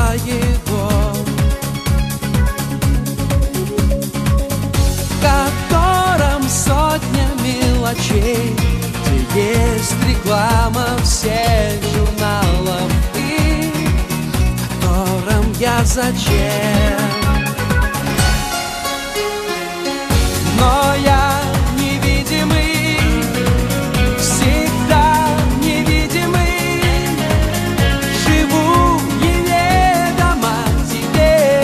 его, в котором сотня мелочей, где есть реклама всех журналов, и в котором я зачем. Но я невидимый, всегда невидимый, живу неведомо тебе.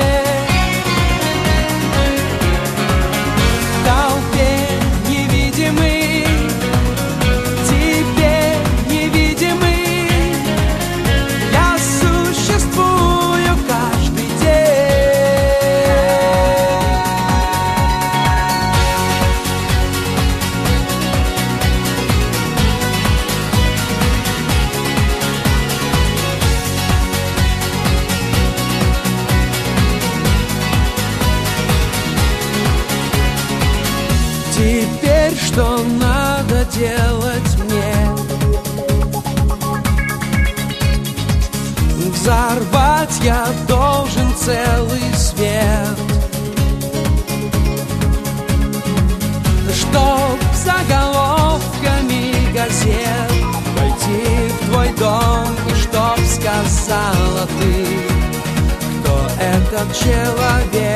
В толпе невидимый, тебе невидимый, я существую каждый день. Теперь что надо делать мне? Взорвать я должен целый свет, чтоб заголовками газет войти в твой дом, и чтоб сказала ты, кто этот человек.